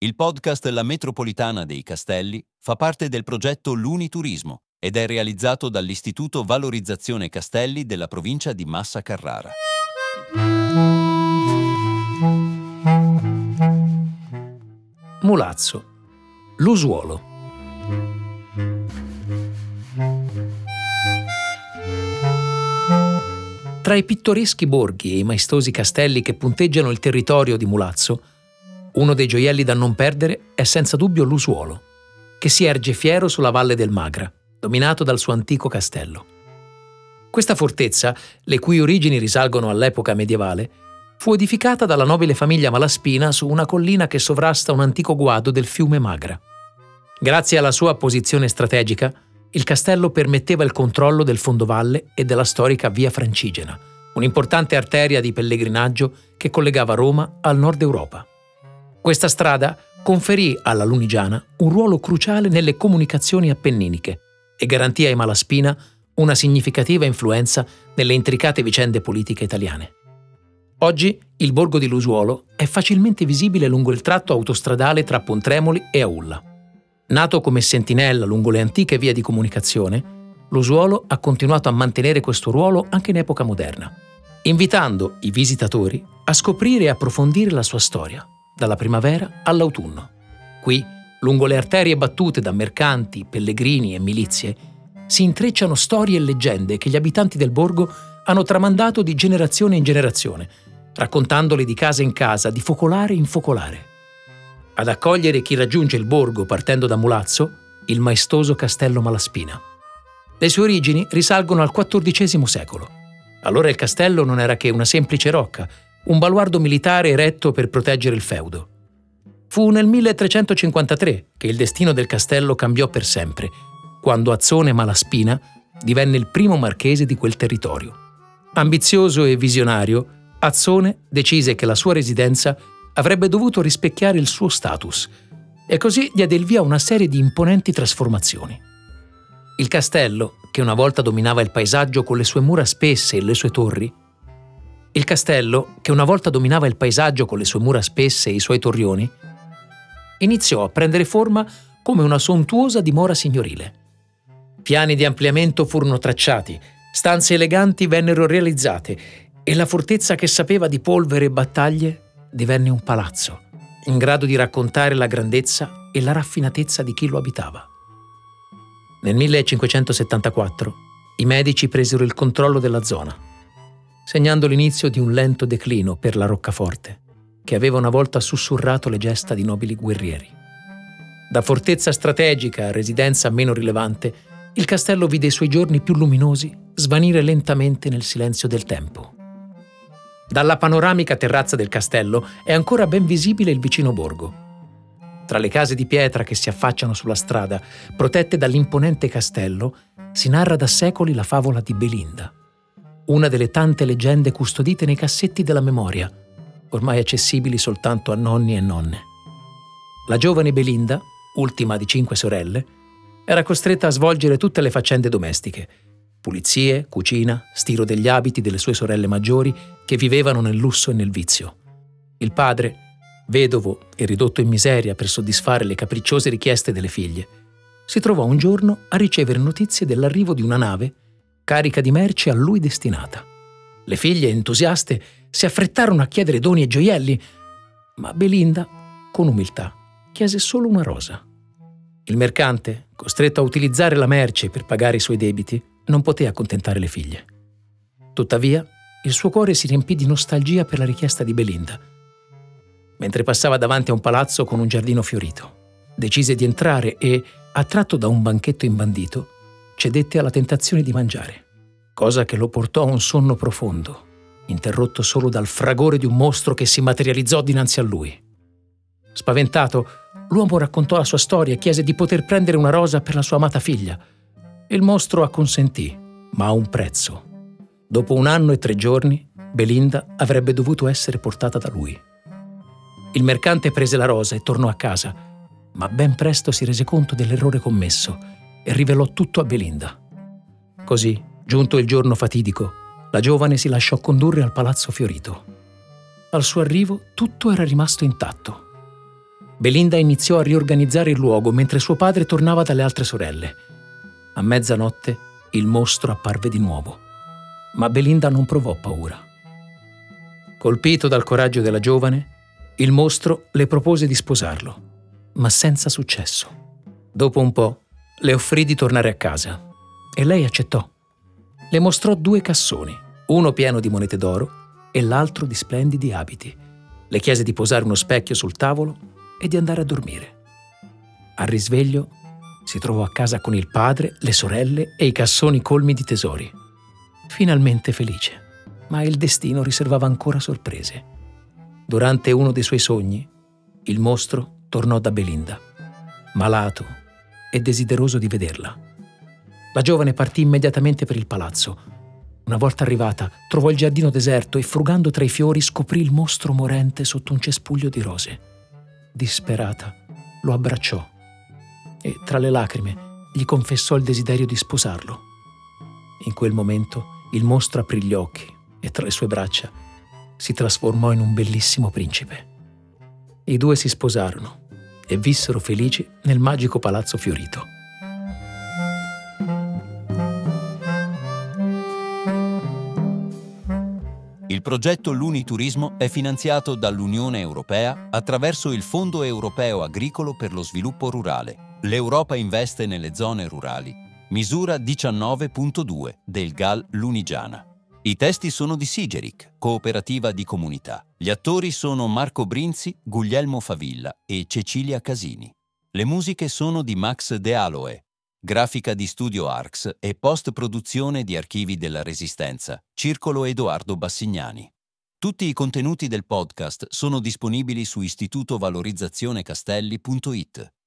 Il podcast La Metropolitana dei Castelli fa parte del progetto L'Uniturismo ed è realizzato dall'Istituto Valorizzazione Castelli della provincia di Massa Carrara. Mulazzo, l'usuolo. Tra i pittoreschi borghi e i maestosi castelli che punteggiano il territorio di Mulazzo, uno dei gioielli da non perdere è senza dubbio l'Usuolo, che si erge fiero sulla valle del Magra, dominato dal suo antico castello. Questa fortezza, le cui origini risalgono all'epoca medievale, fu edificata dalla nobile famiglia Malaspina su una collina che sovrasta un antico guado del fiume Magra. Grazie alla sua posizione strategica, il castello permetteva il controllo del fondovalle e della storica Via Francigena, un'importante arteria di pellegrinaggio che collegava Roma al nord Europa. Questa strada conferì alla Lunigiana un ruolo cruciale nelle comunicazioni appenniniche e garantì ai Malaspina una significativa influenza nelle intricate vicende politiche italiane. Oggi il borgo di Lusuolo è facilmente visibile lungo il tratto autostradale tra Pontremoli e Aulla. Nato come sentinella lungo le antiche vie di comunicazione, Lusuolo ha continuato a mantenere questo ruolo anche in epoca moderna, invitando i visitatori a scoprire e approfondire la sua storia, dalla primavera all'autunno. Qui, lungo le arterie battute da mercanti, pellegrini e milizie, si intrecciano storie e leggende che gli abitanti del borgo hanno tramandato di generazione in generazione, raccontandole di casa in casa, di focolare in focolare. Ad accogliere chi raggiunge il borgo partendo da Mulazzo, il maestoso castello Malaspina. Le sue origini risalgono al XIV secolo. Allora il castello non era che una semplice rocca, un baluardo militare eretto per proteggere il feudo. Fu nel 1353 che il destino del castello cambiò per sempre, quando Azzone Malaspina divenne il primo marchese di quel territorio. Ambizioso e visionario, Azzone decise che la sua residenza avrebbe dovuto rispecchiare il suo status e così diede il via a una serie di imponenti trasformazioni. Il castello, che una volta dominava il paesaggio con le sue mura spesse e le sue torri, e i suoi torrioni, iniziò a prendere forma come una sontuosa dimora signorile. Piani di ampliamento furono tracciati, stanze eleganti vennero realizzate e la fortezza che sapeva di polvere e battaglie divenne un palazzo, in grado di raccontare la grandezza e la raffinatezza di chi lo abitava. Nel 1574 i Medici presero il controllo della zona, segnando l'inizio di un lento declino per la roccaforte, che aveva una volta sussurrato le gesta di nobili guerrieri. Da fortezza strategica a residenza meno rilevante, il castello vide i suoi giorni più luminosi svanire lentamente nel silenzio del tempo. Dalla panoramica terrazza del castello è ancora ben visibile il vicino borgo. Tra le case di pietra che si affacciano sulla strada, protette dall'imponente castello, si narra da secoli la favola di Belinda, una delle tante leggende custodite nei cassetti della memoria, ormai accessibili soltanto a nonni e nonne. La giovane Belinda, ultima di 5 sorelle, era costretta a svolgere tutte le faccende domestiche: pulizie, cucina, stiro degli abiti delle sue sorelle maggiori che vivevano nel lusso e nel vizio. Il padre, vedovo e ridotto in miseria per soddisfare le capricciose richieste delle figlie, si trovò un giorno a ricevere notizie dell'arrivo di una nave carica di merce a lui destinata. Le figlie, entusiaste, si affrettarono a chiedere doni e gioielli, ma Belinda, con umiltà, chiese solo una rosa. Il mercante, costretto a utilizzare la merce per pagare i suoi debiti, non poté accontentare le figlie. Tuttavia, il suo cuore si riempì di nostalgia per la richiesta di Belinda. Mentre passava davanti a un palazzo con un giardino fiorito, decise di entrare e, attratto da un banchetto imbandito, cedette alla tentazione di mangiare, cosa che lo portò a un sonno profondo, interrotto solo dal fragore di un mostro che si materializzò dinanzi a lui. Spaventato, l'uomo raccontò la sua storia e chiese di poter prendere una rosa per la sua amata figlia. Il mostro acconsentì, ma a un prezzo. Dopo 1 anno e 3 giorni, Belinda avrebbe dovuto essere portata da lui. Il mercante prese la rosa e tornò a casa, ma ben presto si rese conto dell'errore commesso e rivelò tutto a Belinda. Così, giunto il giorno fatidico, la giovane si lasciò condurre al palazzo fiorito. Al suo arrivo tutto era rimasto intatto. Belinda iniziò a riorganizzare il luogo mentre suo padre tornava dalle altre sorelle. A mezzanotte il mostro apparve di nuovo, ma Belinda non provò paura. Colpito dal coraggio della giovane, il mostro le propose di sposarlo, ma senza successo. Dopo un po' le offrì di tornare a casa e lei accettò. Le mostrò 2 cassoni, uno pieno di monete d'oro e l'altro di splendidi abiti. Le chiese di posare uno specchio sul tavolo e di andare a dormire. Al risveglio si trovò a casa con il padre, le sorelle e i cassoni colmi di tesori. Finalmente felice, ma il destino riservava ancora sorprese. Durante uno dei suoi sogni, il mostro tornò da Belinda, malato e desideroso di vederla. La giovane partì immediatamente per il palazzo. Una volta arrivata, trovò il giardino deserto e, frugando tra i fiori, scoprì il mostro morente sotto un cespuglio di rose. Disperata, lo abbracciò e, tra le lacrime, gli confessò il desiderio di sposarlo. In quel momento il mostro aprì gli occhi e tra le sue braccia si trasformò in un bellissimo principe. I 2 si sposarono e vissero felici nel magico palazzo fiorito. Il progetto Luniturismo è finanziato dall'Unione Europea attraverso il Fondo Europeo Agricolo per lo Sviluppo Rurale. L'Europa investe nelle zone rurali. Misura 19.2 del GAL Lunigiana. I testi sono di Sigeric, cooperativa di comunità. Gli attori sono Marco Brinzi, Guglielmo Favilla e Cecilia Casini. Le musiche sono di Max De Aloe. Grafica di Studio Arx e post-produzione di Archivi della Resistenza, Circolo Edoardo Bassignani. Tutti i contenuti del podcast sono disponibili su istitutovalorizzazione castelli.it.